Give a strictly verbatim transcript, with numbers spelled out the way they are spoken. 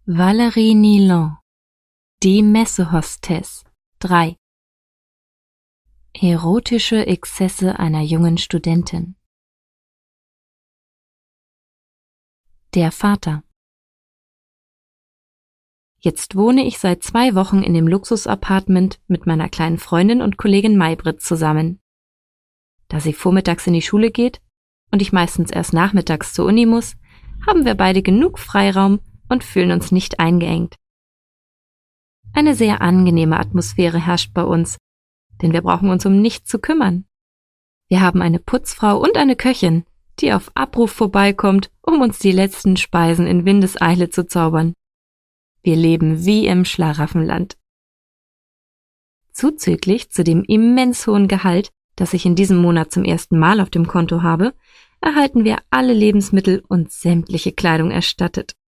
Valérie Nilon, Die Messehostess drei. Erotische Exzesse einer jungen Studentin. Der Vater. Jetzt wohne ich seit zwei Wochen in dem Luxus-Appartement mit meiner kleinen Freundin und Kollegin Maybrit zusammen. Da sie vormittags in die Schule geht und ich meistens erst nachmittags zur Uni muss, haben wir beide genug Freiraum und fühlen uns nicht eingeengt. Eine sehr angenehme Atmosphäre herrscht bei uns, denn wir brauchen uns um nichts zu kümmern. Wir haben eine Putzfrau und eine Köchin, die auf Abruf vorbeikommt, um uns die letzten Speisen in Windeseile zu zaubern. Wir leben wie im Schlaraffenland. Zuzüglich zu dem immens hohen Gehalt, das ich in diesem Monat zum ersten Mal auf dem Konto habe, erhalten wir alle Lebensmittel und sämtliche Kleidung erstattet.